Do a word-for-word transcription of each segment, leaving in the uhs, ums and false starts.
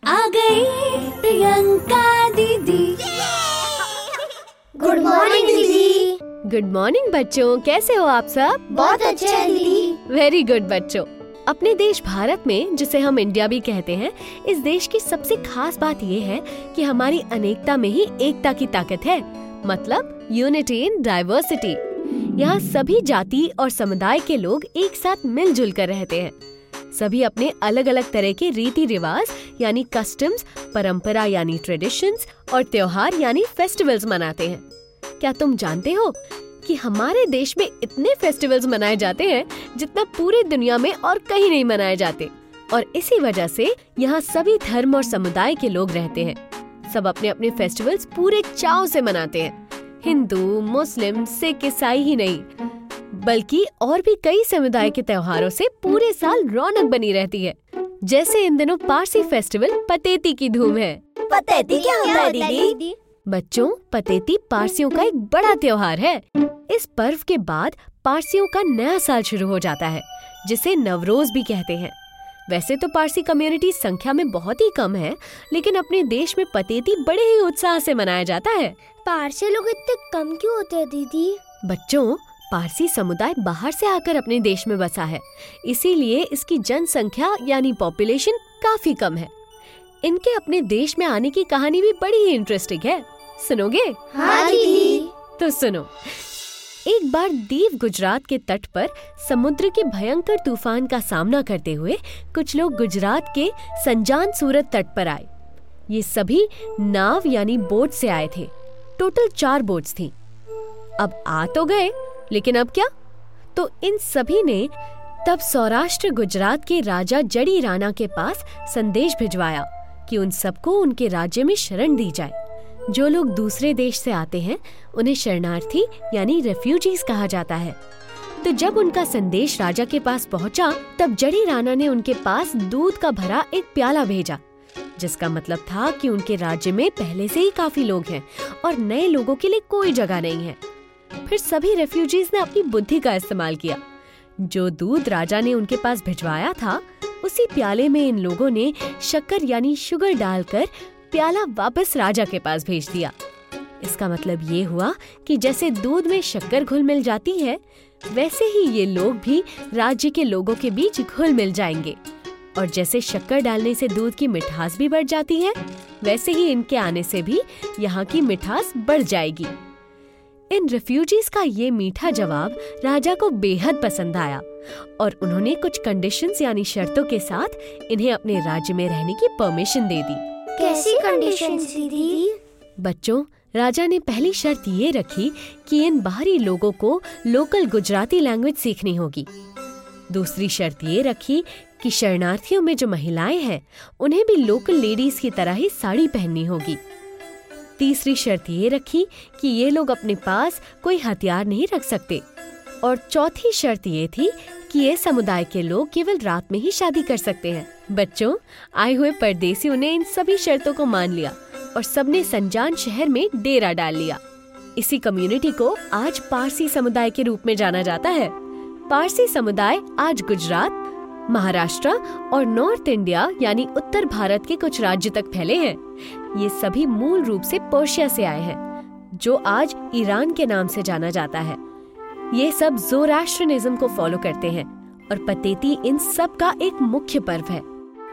आ गई प्रियंका दीदी। Good morning दीदी। गुड मॉर्निंग बच्चों, कैसे हो आप सब? बहुत अच्छे हैं दीदी। वेरी गुड बच्चों। अपने देश भारत में, जिसे हम इंडिया भी कहते हैं, इस देश की सबसे खास बात ये है कि हमारी अनेकता में ही एकता की ताकत है, मतलब यूनिटी इन डाइवर्सिटी। यहाँ सभी जाति और समुदाय के लोग एक साथ मिलजुल कर रहते हैं। सभी अपने अलग अलग तरह के रीति रिवाज यानी कस्टम्स, परंपरा यानी ट्रेडिशंस और त्योहार यानी फेस्टिवल्स मनाते हैं। क्या तुम जानते हो कि हमारे देश में इतने फेस्टिवल्स मनाए जाते हैं जितना पूरी दुनिया में और कहीं नहीं मनाए जाते। और इसी वजह से यहाँ सभी धर्म और समुदाय के लोग रहते हैं। सब अपने अपने फेस्टिवल्स पूरे चाव से मनाते हैं। हिंदू, मुस्लिम, सिख, ईसाई ही नहीं बल्कि और भी कई समुदाय के त्योहारों से पूरे साल रौनक बनी रहती है। जैसे इन दिनों पारसी फेस्टिवल पतेती की धूम है। पतेती क्या होता है दीदी? बच्चों, पतेती पारसियों का एक बड़ा त्योहार है। इस पर्व के बाद पारसियों का नया साल शुरू हो जाता है, जिसे नवरोज भी कहते हैं। वैसे तो पारसी कम्युनिटी संख्या में बहुत ही कम है, लेकिन अपने देश में पतेती बड़े ही उत्साह से मनाया जाता है। पारसी लोग इतने कम क्यों होते हैं दीदी? बच्चों, पारसी समुदाय बाहर से आकर अपने देश में बसा है, इसीलिए इसकी जनसंख्या यानी पॉपुलेशन काफी कम है। इनके अपने देश में आने की कहानी भी बड़ी ही इंटरेस्टिंग है। सुनोगे? हाँ दीदी। तो सुनो। एक बार दीव गुजरात के तट पर समुद्र के भयंकर तूफान का सामना करते हुए कुछ लोग गुजरात के संजान सूरत तट पर आए। ये सभी नाव यानी बोट से आए थे। टोटल चार बोट्स थी। अब आ तो गए, लेकिन अब क्या? तो इन सभी ने तब सौराष्ट्र गुजरात के राजा जड़ी राणा के पास संदेश भिजवाया कि उन सबको उनके राज्य में शरण दी जाए। जो लोग दूसरे देश से आते हैं उन्हें शरणार्थी यानी रेफ्यूजीज कहा जाता है। तो जब उनका संदेश राजा के पास पहुंचा, तब जड़ी राणा ने उनके पास दूध का भरा एक प्याला भेजा, जिसका मतलब था कि उनके राज्य में पहले से ही काफी लोग हैं और नए लोगों के लिए कोई जगह नहीं है। फिर सभी रेफ्यूजीज ने अपनी बुद्धि का इस्तेमाल किया। जो दूध राजा ने उनके पास भिजवाया था, उसी प्याले में इन लोगों ने शक्कर यानी शुगर डालकर प्याला वापस राजा के पास भेज दिया। इसका मतलब ये हुआ कि जैसे दूध में शक्कर घुल मिल जाती है, वैसे ही ये लोग भी राज्य के लोगों के बीच घुल मिल जाएंगे। और जैसे शक्कर डालने से दूध की मिठास भी बढ़ जाती है, वैसे ही इनके आने से भी यहाँ की मिठास बढ़ जाएगी। इन रेफ्यूजीज का ये मीठा जवाब राजा को बेहद पसंद आया और उन्होंने कुछ कंडीशंस यानी शर्तों के साथ इन्हें अपने राज्य में रहने की परमिशन दे दी। कैसी कंडीशंस दीदी? बच्चों, राजा ने पहली शर्त ये रखी कि इन बाहरी लोगों को लोकल गुजराती लैंग्वेज सीखनी होगी। दूसरी शर्त ये रखी कि शरणार्थियों में जो महिलाएं हैं, उन्हें भी लोकल लेडीज की तरह ही साड़ी पहननी होगी। तीसरी शर्त ये रखी कि ये लोग अपने पास कोई हथियार नहीं रख सकते। और चौथी शर्त ये थी कि ये समुदाय के लोग केवल रात में ही शादी कर सकते हैं। बच्चों, आए हुए परदेसियों ने इन सभी शर्तों को मान लिया और सबने संजान शहर में डेरा डाल लिया। इसी कम्युनिटी को आज पारसी समुदाय के रूप में जाना जाता है। पारसी समुदाय आज गुजरात, महाराष्ट्र और नॉर्थ इंडिया यानी उत्तर भारत के कुछ राज्य तक फैले हैं। ये सभी मूल रूप से पर्शिया से आए हैं, जो आज ईरान के नाम से जाना जाता है। ये सब ज़ोरास्ट्रियनिज्म को फॉलो करते हैं और पतेती इन सब का एक मुख्य पर्व है।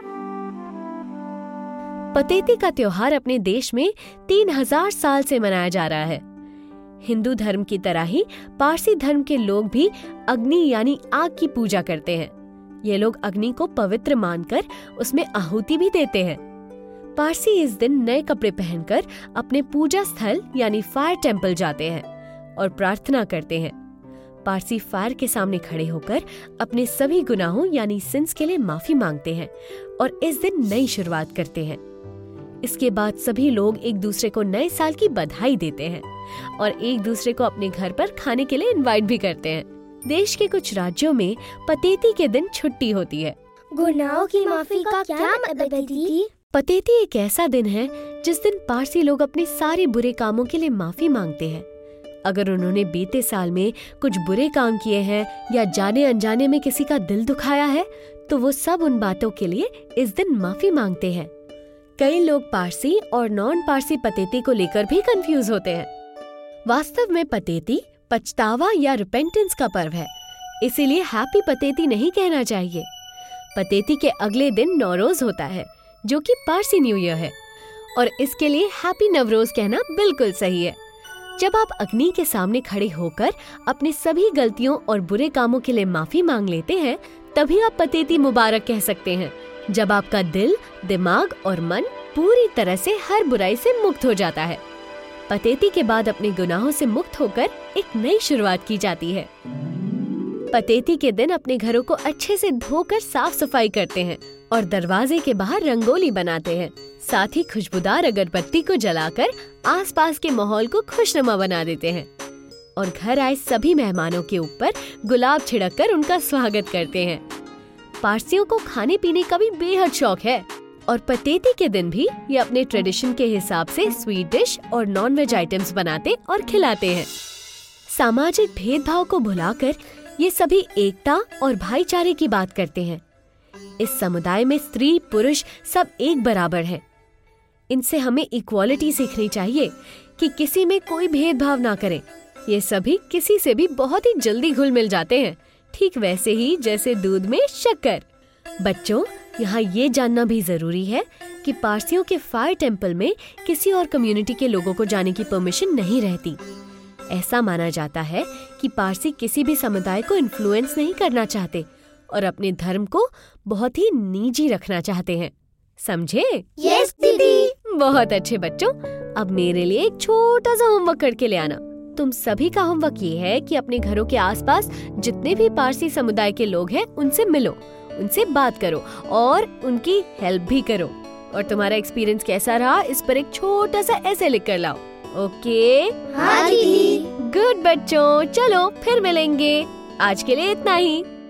पतेती का त्योहार अपने देश में तीन हजार साल से मनाया जा रहा है। हिंदू धर्म की तरह ही पारसी धर्म के लोग भी अग्नि यानी आग की पूजा करते हैं। ये लोग अग्नि को पवित्र मानकर उसमें आहुति भी देते हैं। पारसी इस दिन नए कपड़े पहनकर अपने पूजा स्थल यानी फायर टेम्पल जाते हैं और प्रार्थना करते हैं। पारसी फायर के सामने खड़े होकर अपने सभी गुनाहों यानी सिंस के लिए माफी मांगते हैं और इस दिन नई शुरुआत करते हैं। इसके बाद सभी लोग एक दूसरे को नए साल की बधाई देते हैं और एक दूसरे को अपने घर पर खाने के लिए इनवाइट भी करते हैं। देश के कुछ राज्यों में पतेती के दिन छुट्टी होती है। गुनाहों की माफी का क्या मतलब है दीदी? पतेती एक ऐसा दिन है जिस दिन पारसी लोग अपने सारे बुरे कामों के लिए माफी मांगते हैं। अगर उन्होंने बीते साल में कुछ बुरे काम किए हैं या जाने अनजाने में किसी का दिल दुखाया है, तो वो सब उन बातों के लिए इस दिन माफी मांगते हैं। कई लोग पारसी और नॉन पारसी पतेती को लेकर भी कंफ्यूज होते हैं। वास्तव में पतेती पछतावा या रिपेंटेंस का पर्व है, इसीलिए हैप्पी पतेती नहीं कहना चाहिए। पतेती के अगले दिन नौरोज होता है, जो कि पारसी न्यू ईयर है, और इसके लिए हैप्पी नवरोज कहना बिल्कुल सही है। जब आप अग्नि के सामने खड़े होकर अपनी सभी गलतियों और बुरे कामों के लिए माफी मांग लेते हैं, तभी आप पतेती मुबारक कह सकते हैं। जब आपका दिल, दिमाग और मन पूरी तरह से हर बुराई से मुक्त हो जाता है। पतेती के बाद अपने गुनाहों से मुक्त होकर एक नई शुरुआत की जाती है। पतेती के दिन अपने घरों को अच्छे से धोकर साफ सफाई करते हैं और दरवाजे के बाहर रंगोली बनाते हैं। साथ ही खुशबूदार अगरबत्ती को जलाकर आसपास के माहौल को खुशनुमा बना देते हैं और घर आए सभी मेहमानों के ऊपर गुलाब छिड़ककर उनका स्वागत करते हैं। पारसियों को खाने पीने का भी बेहद शौक है और पतेती के दिन भी ये अपने ट्रेडिशन के हिसाब से स्वीट डिश और नॉन वेज आइटम्स बनाते और खिलाते हैं। सामाजिक भेदभाव को भुलाकर ये सभी एकता और भाईचारे की बात करते हैं। इस समुदाय में स्त्री पुरुष सब एक बराबर हैं। इनसे हमें इक्वालिटी सीखनी चाहिए कि किसी में कोई भेदभाव ना करें। ये सभी किसी से भी बहुत ही जल्दी घुल मिल जाते हैं, ठीक वैसे ही जैसे दूध में शक्कर। बच्चों, यहाँ ये जानना भी जरूरी है कि पारसियों के फायर टेम्पल में किसी और कम्युनिटी के लोगों को जाने की परमिशन नहीं रहती। ऐसा माना जाता है कि पारसी किसी भी समुदाय को इन्फ्लुएंस नहीं करना चाहते और अपने धर्म को बहुत ही निजी रखना चाहते हैं। समझे? यस दीदी। बहुत अच्छे बच्चों, अब मेरे लिए एक छोटा सा होमवर्क करके ले आना। तुम सभी का होमवर्क ये है कि अपने घरों के आसपास जितने भी पारसी समुदाय के लोग हैं उनसे मिलो, उनसे बात करो और उनकी हेल्प भी करो। और तुम्हारा एक्सपीरियंस कैसा रहा, इस पर एक छोटा सा ऐसे लिख कर लाओ। ओके? हाँ दीदी। गुड बच्चों, चलो फिर मिलेंगे। आज के लिए इतना ही।